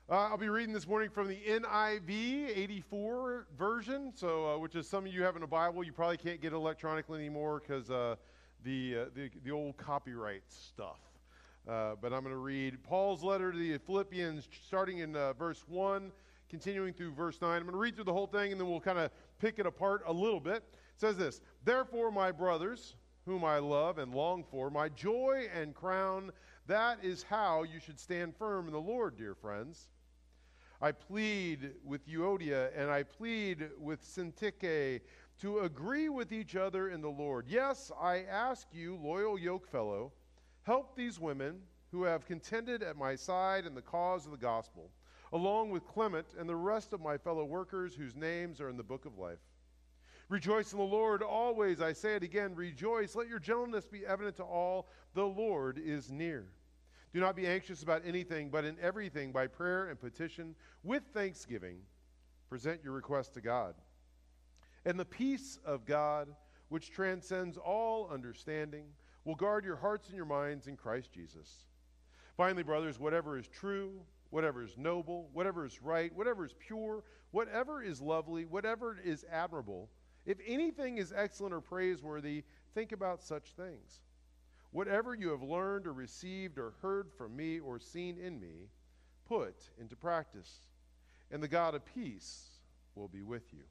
I'll be reading this morning from the NIV 84 version, which is some of you have in a Bible. You probably can't get electronically anymore because the old copyright stuff. But I'm going to read Paul's letter to the Philippians, starting in verse 1, continuing through verse 9. I'm going to read through the whole thing, and then we'll kind of pick it apart a little bit. It says this: "Therefore, my brothers, whom I love and long for, my joy and crown, that is how you should stand firm in the Lord, dear friends. I plead with Euodia and I plead with Syntyche to agree with each other in the Lord. Yes, I ask you, loyal yokefellow, help these women who have contended at my side in the cause of the gospel, along with Clement and the rest of my fellow workers whose names are in the book of life. Rejoice in the Lord always. I say it again, rejoice. Let your gentleness be evident to all. The Lord is near. Do not be anxious about anything, but in everything, by prayer and petition, with thanksgiving, present your requests to God. And the peace of God, which transcends all understanding, will guard your hearts and your minds in Christ Jesus. Finally, brothers, whatever is true, whatever is noble, whatever is right, whatever is pure, whatever is lovely, whatever is admirable, if anything is excellent or praiseworthy, think about such things. Whatever you have learned or received or heard from me or seen in me, put into practice, and the God of peace will be with you."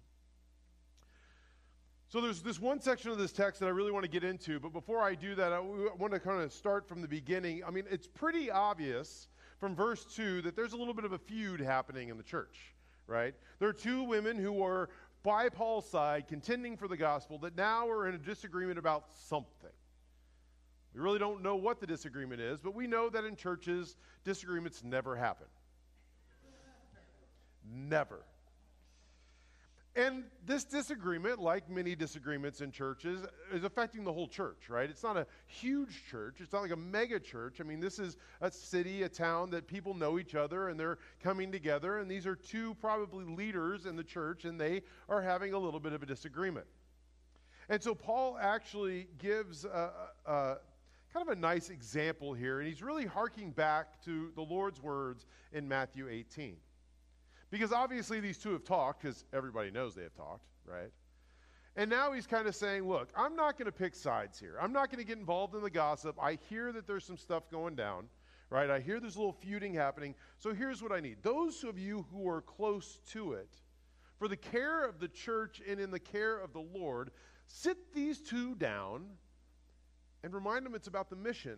So there's this one section of this text that I really want to get into, but before I do that, I want to kind of start from the beginning. I mean, it's pretty obvious from verse 2 that there's a little bit of a feud happening in the church, right? There are two women who are by Paul's side contending for the gospel that now are in a disagreement about something. We really don't know what the disagreement is, but we know that in churches, disagreements never happen. Never. And this disagreement, like many disagreements in churches, is affecting the whole church, right? It's not a huge church. It's not like a mega church. I mean, this is a city, a town that people know each other, and they're coming together, and these are two probably leaders in the church, and they are having a little bit of a disagreement. And so Paul actually gives kind of a nice example here, and he's really harking back to the Lord's words in Matthew 18. Because obviously these two have talked, because everybody knows they have talked, right? And now he's kind of saying, look, I'm not going to pick sides here. I'm not going to get involved in the gossip. I hear that there's some stuff going down, right? I hear there's a little feuding happening. So here's what I need. Those of you who are close to it, for the care of the church and in the care of the Lord, sit these two down and remind them it's about the mission,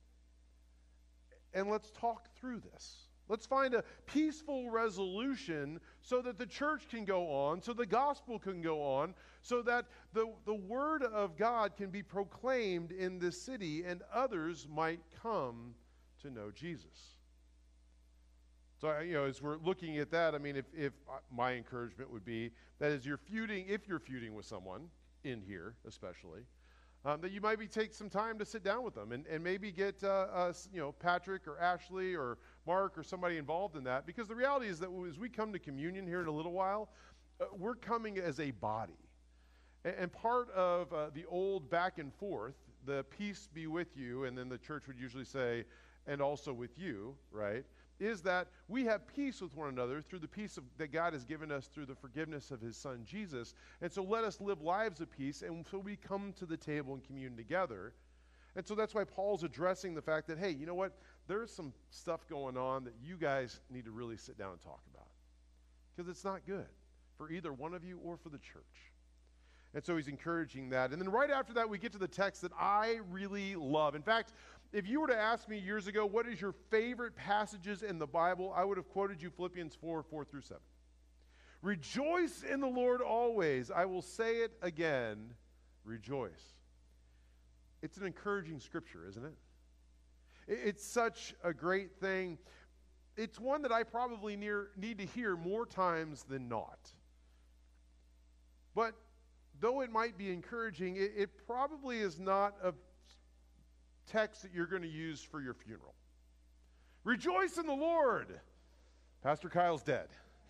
and let's talk through this. Let's find a peaceful resolution so that the church can go on, so the gospel can go on, so that the word of God can be proclaimed in this city and others might come to know Jesus. So, as we're looking at that, I mean, if my encouragement would be that if you're feuding with someone in here especially, that you maybe take some time to sit down with them and maybe get Patrick or Ashley or Mark or somebody involved in that. Because the reality is that as we come to communion here in a little while, we're coming as a body. And part of the old back and forth, the peace be with you, and then the church would usually say, and also with you, right, is that we have peace with one another through the peace that God has given us through the forgiveness of his son Jesus. And so let us live lives of peace, and so we come to the table and commune together. And so that's why Paul's addressing the fact that, hey, you know what, there's some stuff going on that you guys need to really sit down and talk about, because it's not good for either one of you or for the church. And so he's encouraging that. And then right after that, we get to the text that I really love. In fact, if you were to ask me years ago, what is your favorite passages in the Bible, I would have quoted you Philippians 4:4-7. Rejoice in the Lord always. I will say it again, rejoice. It's an encouraging scripture, isn't it? It's such a great thing. It's one that I probably need to hear more times than not. But though it might be encouraging, it probably is not a text that you're going to use for your funeral. Rejoice in the Lord. Pastor Kyle's dead.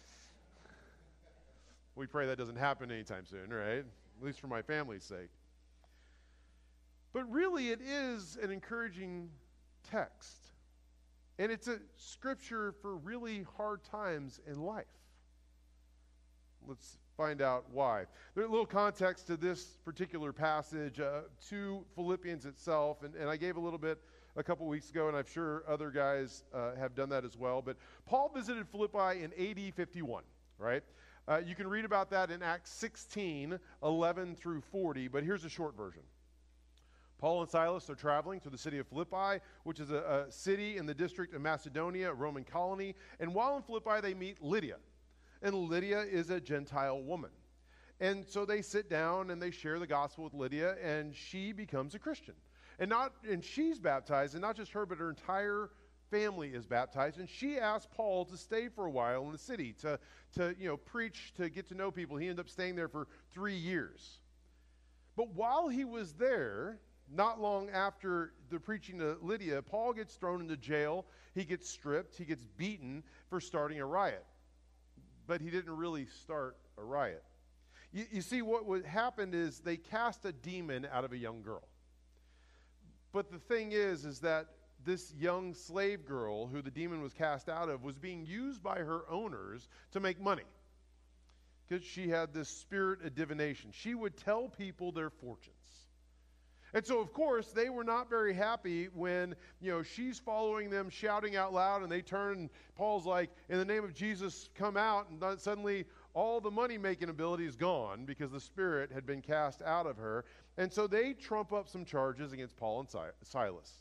We pray that doesn't happen anytime soon, right? At least for my family's sake. But really, it is an encouraging text. And it's a scripture for really hard times in life. Let's find out why. There's a little context to this particular passage, to Philippians itself, and I gave a little bit a couple weeks ago, and I'm sure other guys have done that as well. But Paul visited Philippi in AD 51, right? You can read about that in Acts 16, 11 through 40, but here's a short version. Paul and Silas are traveling to the city of Philippi, which is a city in the district of Macedonia, a Roman colony. And while in Philippi, they meet Lydia. And Lydia is a Gentile woman. And so they sit down and they share the gospel with Lydia, and she becomes a Christian. And she's baptized, and not just her, but her entire family is baptized. And she asked Paul to stay for a while in the city, to preach, to get to know people. He ended up staying there for 3 years. But while he was there, not long after the preaching to Lydia, Paul gets thrown into jail. He gets stripped. He gets beaten for starting a riot. But he didn't really start a riot. You see, what happened is they cast a demon out of a young girl. But the thing is that this young slave girl who the demon was cast out of was being used by her owners to make money. Because she had this spirit of divination. She would tell people their fortunes. And so, of course, they were not very happy when, she's following them, shouting out loud, and they turn, and Paul's like, in the name of Jesus, come out, and suddenly all the money-making ability is gone because the spirit had been cast out of her. And so they trump up some charges against Paul and Silas.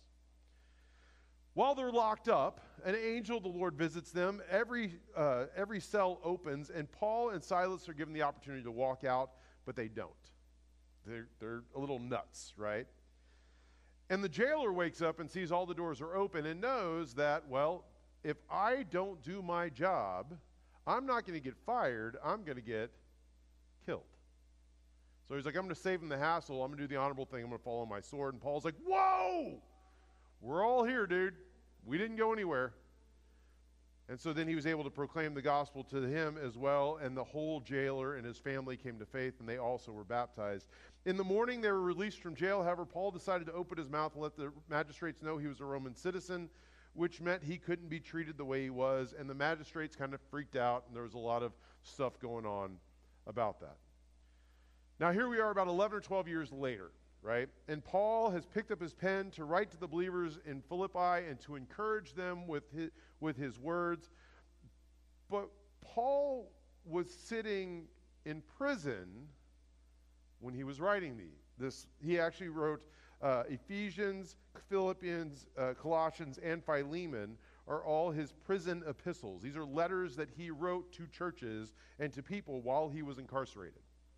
While they're locked up, an angel of the Lord visits them. Every cell opens, and Paul and Silas are given the opportunity to walk out, but they don't. They're a little nuts, right? And the jailer wakes up and sees all the doors are open and knows that, well, if I don't do my job, I'm not going to get fired. I'm going to get killed. So he's like, I'm going to save him the hassle. I'm going to do the honorable thing. I'm going to follow my sword. And Paul's like, whoa! We're all here, dude. We didn't go anywhere. And so then he was able to proclaim the gospel to him as well, and the whole jailer and his family came to faith, and they also were baptized. In the morning, they were released from jail. However, Paul decided to open his mouth and let the magistrates know he was a Roman citizen, which meant he couldn't be treated the way he was, and the magistrates kind of freaked out, and there was a lot of stuff going on about that. Now, here we are about 11 or 12 years later, right? And Paul has picked up his pen to write to the believers in Philippi and to encourage them with his words. But Paul was sitting in prison when he was writing this. He actually wrote Ephesians, Philippians, Colossians, and Philemon are all his prison epistles. These are letters that he wrote to churches and to people while he was incarcerated.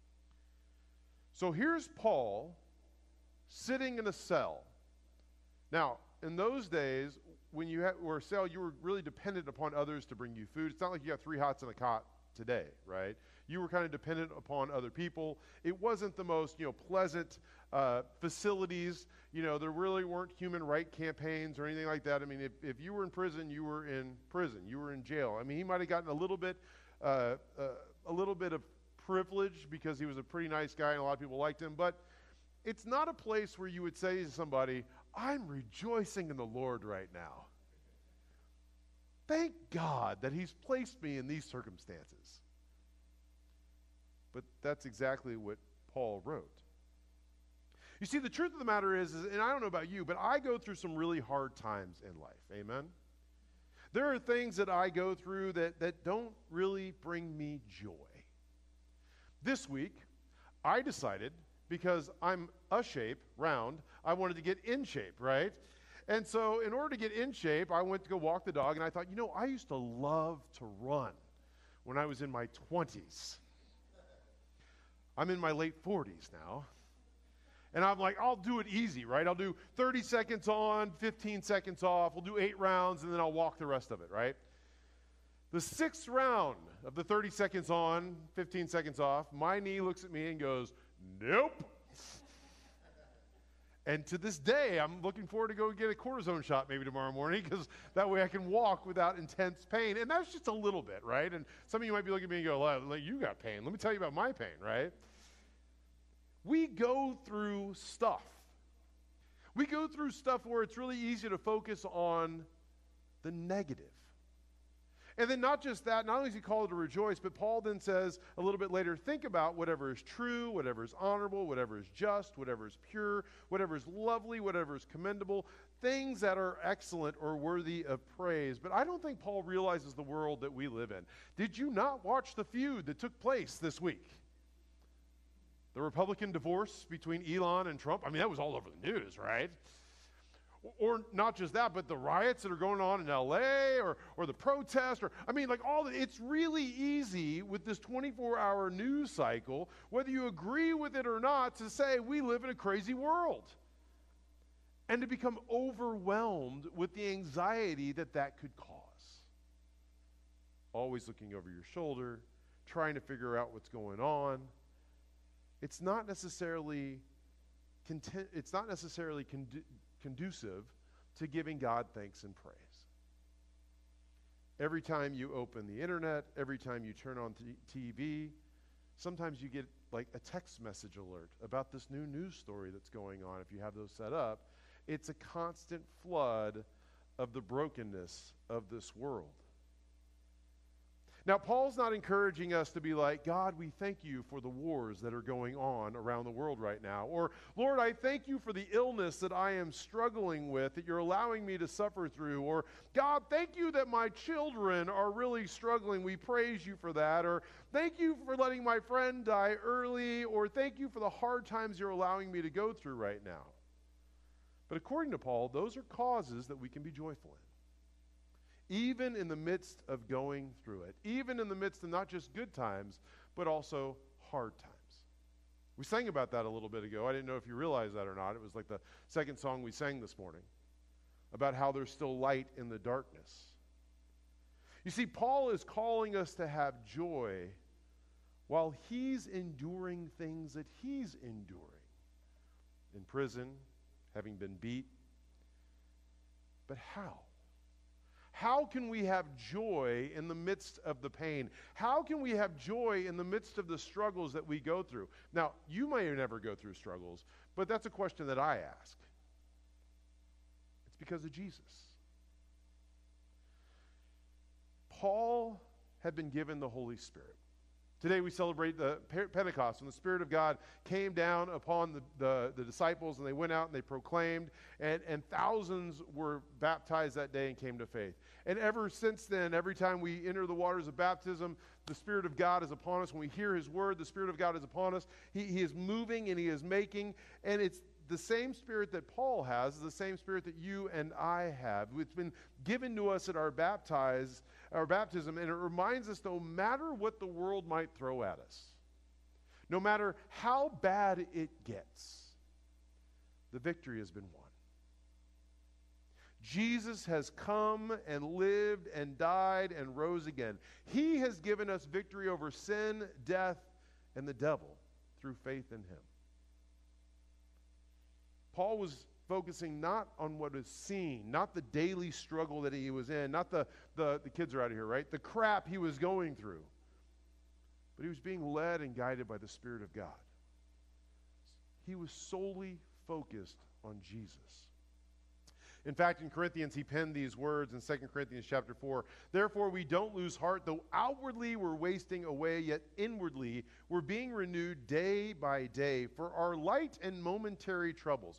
So here's Paul sitting in a cell. Now, in those days, when you were a cell, you were really dependent upon others to bring you food. It's not like you got 3 hots and a cot today, right? You were kind of dependent upon other people. It wasn't the most, pleasant facilities. There really weren't human right campaigns or anything like that. I mean, if you were in prison, you were in prison. You were in jail. I mean, he might have gotten a little bit of privilege because he was a pretty nice guy and a lot of people liked him, but it's not a place where you would say to somebody, I'm rejoicing in the Lord right now. Thank God that he's placed me in these circumstances. But that's exactly what Paul wrote. You see, the truth of the matter is, and I don't know about you, but I go through some really hard times in life. Amen? There are things that I go through that don't really bring me joy. This week, I decided, because I'm a shape, round, I wanted to get in shape, right? And so in order to get in shape, I went to go walk the dog, and I thought, I used to love to run when I was in my 20s. I'm in my late 40s now. And I'm like, I'll do it easy, right? I'll do 30 seconds on, 15 seconds off. We'll do 8 rounds, and then I'll walk the rest of it, right? The 6th round of the 30 seconds on, 15 seconds off, my knee looks at me and goes, nope. And to this day, I'm looking forward to go get a cortisone shot maybe tomorrow morning because that way I can walk without intense pain. And that's just a little bit, right? And some of you might be looking at me and go, well, you got pain. Let me tell you about my pain, right? We go through stuff. We go through stuff where it's really easy to focus on the negative. And then not just that, not only does he call it to rejoice, but Paul then says a little bit later, think about whatever is true, whatever is honorable, whatever is just, whatever is pure, whatever is lovely, whatever is commendable, things that are excellent or worthy of praise. But I don't think Paul realizes the world that we live in. Did you not watch the feud that took place this week? The Republican divorce between Elon and Trump? I mean, that was all over the news, right? Or not just that, but the riots that are going on in LA or the protest, it's really easy with this 24-hour news cycle, whether you agree with it or not, to say we live in a crazy world. And to become overwhelmed with the anxiety that could cause. Always looking over your shoulder, trying to figure out what's going on. It's not necessarily conducive to giving God thanks and praise. Every time you open the internet, every time you turn on TV, sometimes you get like a text message alert about this new news story that's going on if you have those set up. It's a constant flood of the brokenness of this world. Now, Paul's not encouraging us to be like, God, we thank you for the wars that are going on around the world right now. Or, Lord, I thank you for the illness that I am struggling with, that you're allowing me to suffer through. Or, God, thank you that my children are really struggling. We praise you for that. Or, thank you for letting my friend die early. Or, thank you for the hard times you're allowing me to go through right now. But according to Paul, those are causes that we can be joyful in. Even in the midst of going through it, even in the midst of not just good times, but also hard times. We sang about that a little bit ago. I didn't know if you realized that or not. It was like the second song we sang this morning about how there's still light in the darkness. You see, Paul is calling us to have joy while he's enduring things that he's enduring. In prison, having been beat. But how? How can we have joy in the midst of the pain? How can we have joy in the midst of the struggles that we go through? Now, you may never go through struggles, but that's a question that I ask. It's because of Jesus. Paul had been given the Holy Spirit. Today we celebrate the Pentecost, when the Spirit of God came down upon the disciples, and they went out and they proclaimed, and thousands were baptized that day and came to faith. And ever since then, every time we enter the waters of baptism, the Spirit of God is upon us. When we hear His word, the Spirit of God is upon us. He is moving and He is making, and it's the same Spirit that Paul has is the same Spirit that you and I have. It's been given to us at our baptism, and it reminds us no matter what the world might throw at us, no matter how bad it gets, the victory has been won. Jesus has come and lived and died and rose again. He has given us victory over sin, death, and the devil through faith in Him. Paul was focusing not on what is seen, not the daily struggle that he was in, not the kids are out of here, right? The crap he was going through. But he was being led and guided by the Spirit of God. He was solely focused on Jesus. In fact, in Corinthians, he penned these words in 2 Corinthians chapter 4. Therefore, we don't lose heart, though outwardly we're wasting away, yet inwardly we're being renewed day by day. For our light and momentary troubles,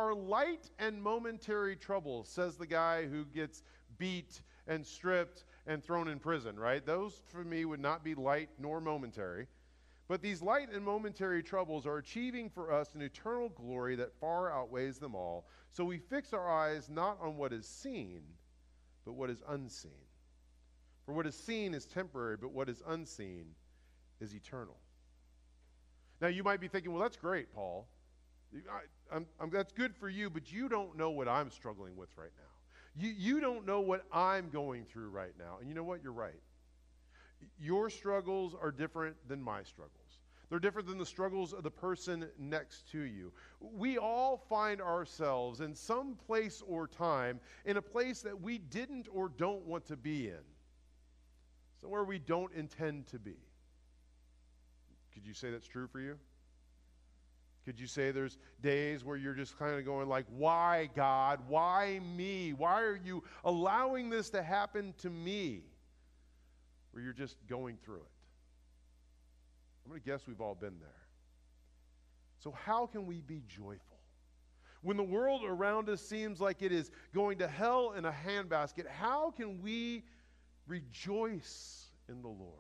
says the guy who gets beat and stripped and thrown in prison, right? Those, for me, would not be light nor momentary. But these light and momentary troubles are achieving for us an eternal glory that far outweighs them all. So we fix our eyes not on what is seen, but what is unseen. For what is seen is temporary, but what is unseen is eternal. Now you might be thinking, well, that's great, Paul. That's good for you, but you don't know what I'm struggling with right now. You don't know what I'm going through right now. And you know what? You're right. Your struggles are different than my struggles. They're different than the struggles of the person next to you. We all find ourselves in some place or time in a place that we didn't or don't want to be in. Somewhere we don't intend to be. Could you say that's true for you? Could you say there's days where you're just kind of going like, why, God? Why me? Why are you allowing this to happen to me? Where you're just going through it. I'm going to guess we've all been there. So how can we be joyful? When the world around us seems like it is going to hell in a handbasket, how can we rejoice in the Lord?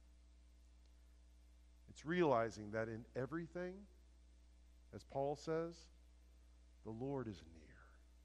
It's realizing that in everything, as Paul says, the Lord is near.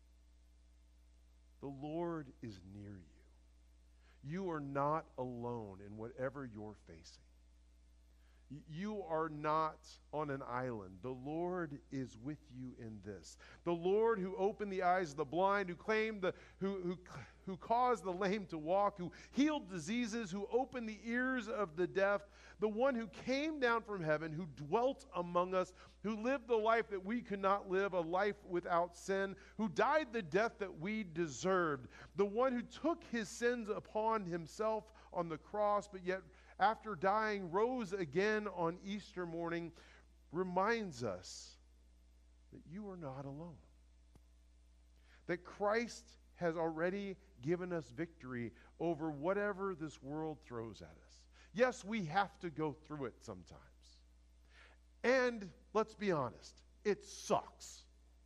The Lord is near you. You are not alone in whatever you're facing. You are not on an island. The Lord is with you in this. The Lord who opened the eyes of the blind, who caused the lame to walk, who healed diseases, who opened the ears of the deaf, the one who came down from heaven, who dwelt among us, who lived the life that we could not live, a life without sin, who died the death that we deserved, the one who took his sins upon himself on the cross, but yet after dying, rose again on Easter morning, reminds us that you are not alone. That Christ has already given us victory over whatever this world throws at us. Yes, we have to go through it sometimes. And let's be honest, it sucks.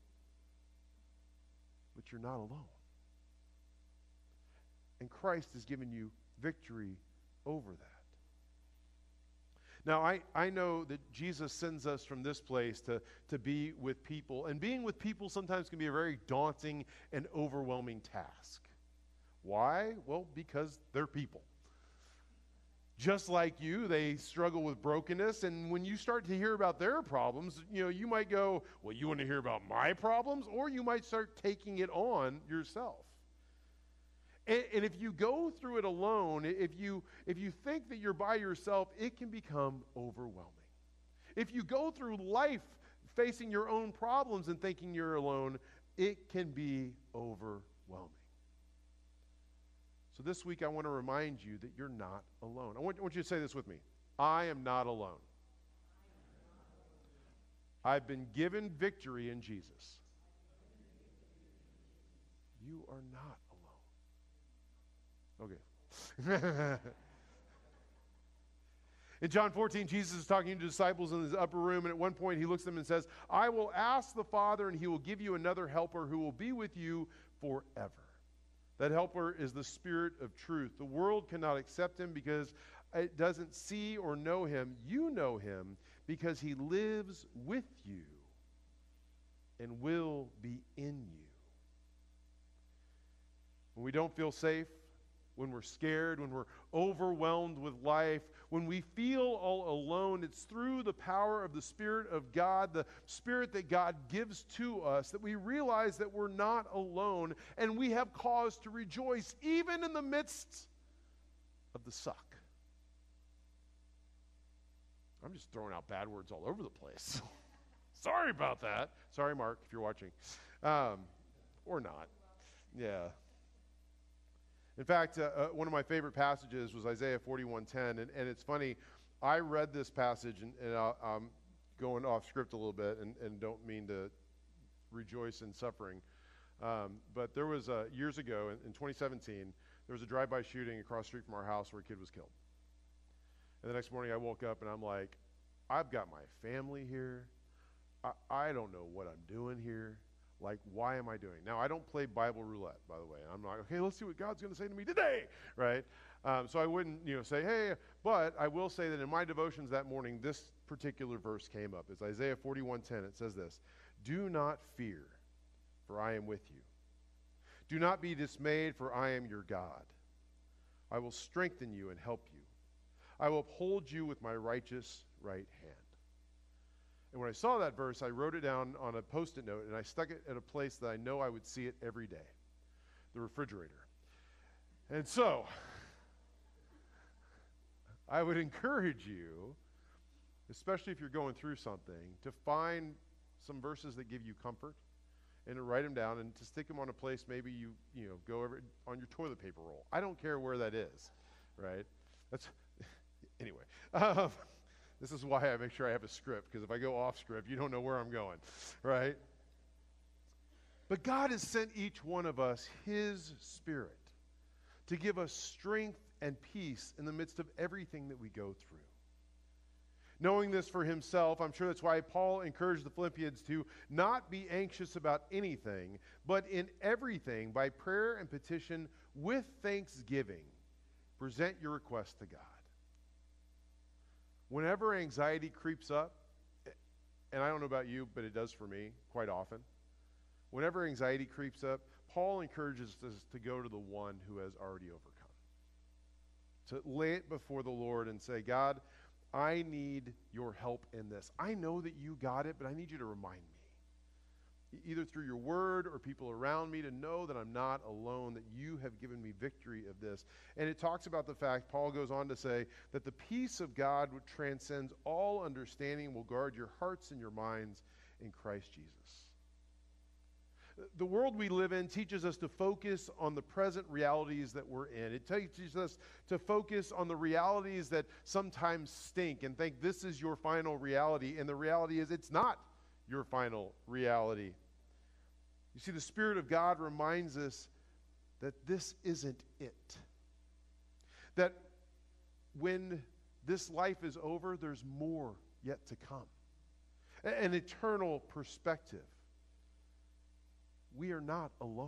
But you're not alone. And Christ has given you victory over that. Now, I know that Jesus sends us from this place to be with people. And being with people sometimes can be a very daunting and overwhelming task. Why? Well, because they're people. Just like you, they struggle with brokenness. And when you start to hear about their problems, you might go, well, you want to hear about my problems? Or you might start taking it on yourself. And if you go through it alone, if you think that you're by yourself, it can become overwhelming. If you go through life facing your own problems and thinking you're alone, it can be overwhelming. So this week I want to remind you that you're not alone. I want you to say this with me. I am not alone. I've been given victory in Jesus. You are not okay. In John 14, Jesus is talking to the disciples in his upper room, and at one point he looks at them and says, I will ask the Father, and he will give you another helper who will be with you forever. That helper is the Spirit of truth. The world cannot accept him because it doesn't see or know him. You know him because he lives with you and will be in you. When we don't feel safe, when we're scared, when we're overwhelmed with life, when we feel all alone, it's through the power of the Spirit of God, the Spirit that God gives to us, that we realize that we're not alone and we have cause to rejoice even in the midst of the suck. I'm just throwing out bad words all over the place. Sorry about that. Sorry, Mark, if you're watching. Or not. Yeah. In fact, one of my favorite passages was Isaiah 41:10, and it's funny, I read this passage, and I'm going off script a little bit, and don't mean to rejoice in suffering, but there was, years ago, in 2017, there was a drive-by shooting across the street from our house where a kid was killed. And the next morning I woke up, and I'm like, I've got my family here. I don't know what I'm doing here. Like, why am I doing? Now, I don't play Bible roulette, by the way. I'm not, okay, let's see what God's going to say to me today, right? So I wouldn't, say, hey, but I will say that in my devotions that morning, this particular verse came up. It's Isaiah 41:10. It says this, do not fear, for I am with you. Do not be dismayed, for I am your God. I will strengthen you and help you. I will uphold you with my righteous right hand. And when I saw that verse, I wrote it down on a Post-it note, and I stuck it at a place that I know I would see it every day, the refrigerator. And so, I would encourage you, especially if you're going through something, to find some verses that give you comfort, and to write them down, and to stick them on a place maybe you go over on your toilet paper roll. I don't care where that is, right? Anyway. This is why I make sure I have a script, because if I go off script, you don't know where I'm going, right? But God has sent each one of us His Spirit to give us strength and peace in the midst of everything that we go through. Knowing this for himself, I'm sure that's why Paul encouraged the Philippians to not be anxious about anything, but in everything, by prayer and petition, with thanksgiving, present your request to God. Whenever anxiety creeps up, and I don't know about you, but it does for me quite often. Whenever anxiety creeps up, Paul encourages us to go to the one who has already overcome. To lay it before the Lord and say, God, I need your help in this. I know that you got it, but I need you to remind me, either through your word or people around me, to know that I'm not alone, that you have given me victory of this. And it talks about the fact, Paul goes on to say, that the peace of God, which transcends all understanding, will guard your hearts and your minds in Christ Jesus. The world we live in teaches us to focus on the present realities that we're in. It teaches us to focus on the realities that sometimes stink and think this is your final reality, and the reality is it's not your final reality. You see, the Spirit of God reminds us that this isn't it. That when this life is over, there's more yet to come. An eternal perspective. We are not alone.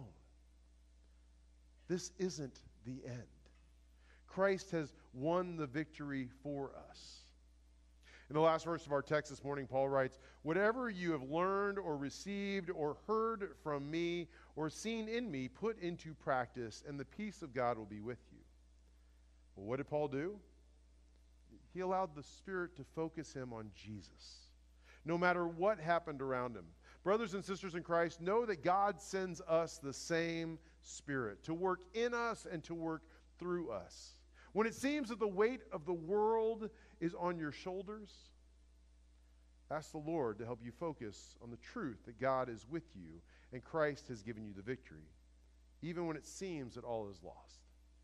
This isn't the end. Christ has won the victory for us. In the last verse of our text this morning, Paul writes, whatever you have learned or received or heard from me or seen in me, put into practice, and the peace of God will be with you. Well, what did Paul do? He allowed the Spirit to focus him on Jesus, no matter what happened around him. Brothers and sisters in Christ, know that God sends us the same Spirit to work in us and to work through us. When it seems that the weight of the world is on your shoulders, ask the Lord to help you focus on the truth that God is with you and Christ has given you the victory, even when it seems that all is lost.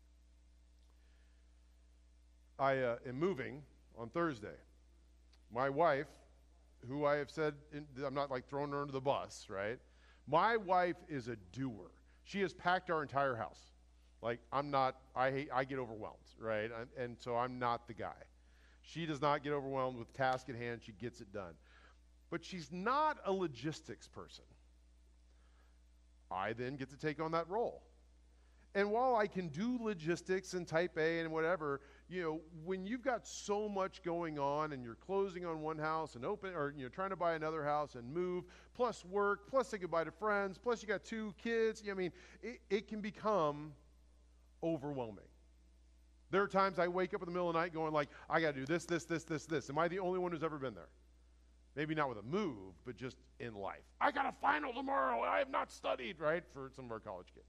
I am moving on Thursday. My wife, who I have said, I'm not like throwing her under the bus, right? My wife is a doer. She has packed our entire house. Like, I'm not, I get overwhelmed, right? And so I'm not the guy. She does not get overwhelmed with task at hand. She gets it done. But she's not a logistics person. I then get to take on that role. And while I can do logistics and type A and whatever, you know, when you've got so much going on and you're closing on one house and trying to buy another house and move, plus work, plus say goodbye to friends, plus you got 2 kids, I mean, it can become overwhelming. There are times I wake up in the middle of the night going like, I got to do this, this, this, this, this. Am I the only one who's ever been there? Maybe not with a move, but just in life. I got a final tomorrow and I have not studied, right, for some of our college kids.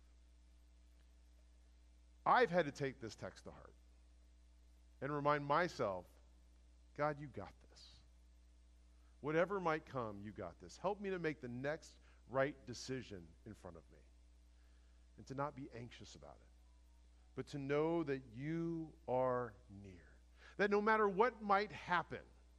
I've had to take this text to heart and remind myself, God, you got this. Whatever might come, you got this. Help me to make the next right decision in front of me and to not be anxious about it, but to know that you are near, that no matter what might happen.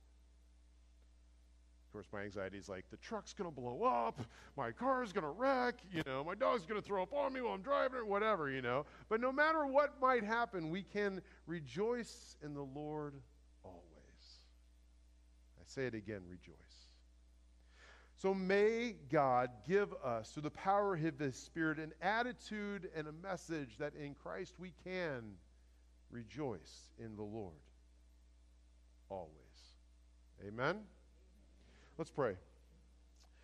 Of course, my anxiety is like, the truck's going to blow up, my car's going to wreck, my dog's going to throw up on me while I'm driving or whatever, But no matter what might happen, we can rejoice in the Lord always. I say it again, rejoice. So may God give us, through the power of His Spirit, an attitude and a message that in Christ we can rejoice in the Lord always. Amen? Let's pray.